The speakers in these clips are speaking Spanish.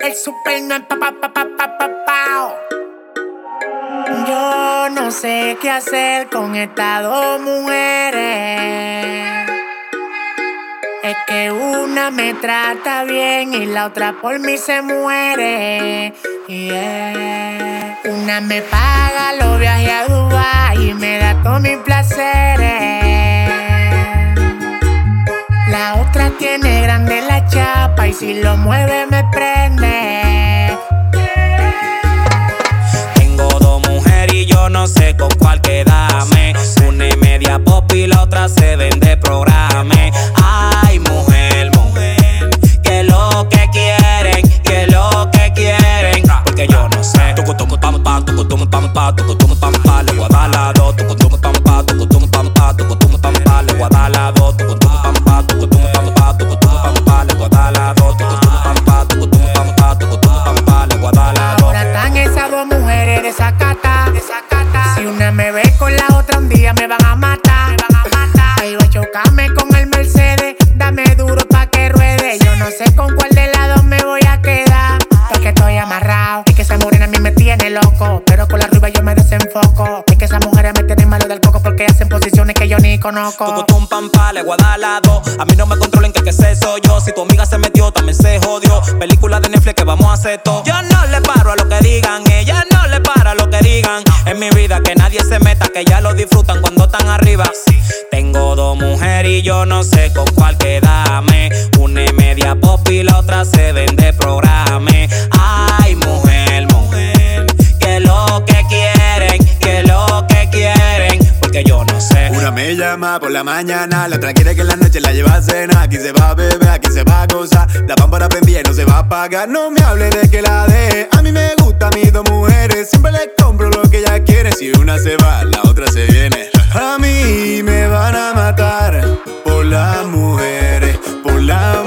El super no es pa. Yo no sé qué hacer con estas dos mujeres. Es que una me trata bien y la otra por mí se muere. Yeah. Una me paga los viajes a Dubái y me da todos mis placeres. La otra tiene grande la chapa y si lo mueve me prende. Tengo dos mujeres y yo no sé con cuál quedarme. Una es media pop y la otra se vende programe. Ay, mujer, mujer, que lo que quieren, que lo que quieren. Porque yo no sé. Tucutum pam pam, tucutum pam pam, tucutum pam pam, le voy a dar la dos. Tucutum pam pam, tucutum pam pam, tucutum pam pam, le voy a dar la dos. Tucutum pam pam, tucutum pam pam, tucutum pam pam, le voy a dar la dos. Tucutum pam pam, tucutum pam pam, tucutum pam pam, le voy a dar la dos. Ahora están esas dos mujeres de Zacata. Si una me ve con la otra un día me van a matar. Ahí va a chocarme con el Mercedes. Dame duro pa' que ruede. Yo no sé con cuál de las dos me voy a quedar, porque estoy amarrado. Es que esa morena a mí me tiene loco, pero con la rubia yo me desenfoco. Es que esas mujeres me tienen malo del coco porque hacen posiciones que yo ni conozco. Tucutum pam pam, le voy a dar la dos. A mí no me controlen que sé soy yo. Si tu amiga se metió, también se jodió. Película de Netflix que vamos a hacer todo. Yo no le paro a lo que digan, ella no le para a lo que digan. En mi vida que nadie se meta, que ya lo disfrutan cuando están arriba. Tengo dos mujeres y yo no sé con cuál quedarme. Una es media pop y la otra se vende programe. Ay, mujer, mujer, que lo que quieren, que lo que quieren. Porque yo no sé. Una me llama por la mañana, la otra quiere que en la noche la lleve a cena. Aquí se va a beber, aquí se va a gozar. La pámpara prendida y no se va a apagar. No me hable de que la deje. A mí me gustan mis dos mujeres. Siempre les compro lo que ella quiere. Si una se va, la otra se viene. A mí me van a matar por las mujeres, por las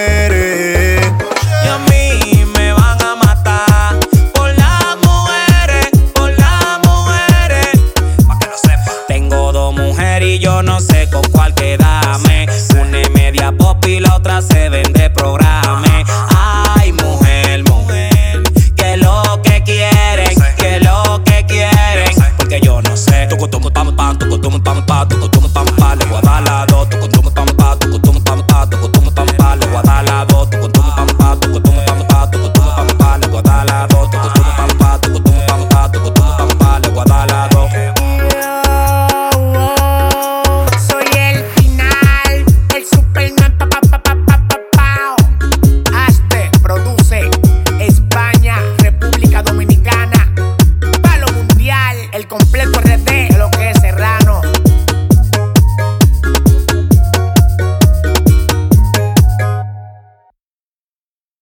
mujeres. Y a mí me van a matar por las mujeres, por las mujeres. Pa' que lo sepa. Tengo dos mujeres y yo no sé con cuál quedarme. Una es media pop y la otra se vende programe. Ay, mujer, mujer, que lo que quieren, que lo que quieren. Porque yo no sé. Tucutum pam pam, tucutum pam pam, tucutum pam pam, le voy a dar la dos. Tucutum pam pam, tucutum pam pam, tucutum pam pam, le voy a dar la dos. Tucutum pam pam, tucutum pam pam, tucutum pam pam, le voy a dar la dos. Tucutum pam pam, tucutum pam pam, tucutum pam pam, le voy a dar la dos. Soy el final, el super no es pa. Hazte, produce, España, República Dominicana, palo mundial, el completo RD, lo que es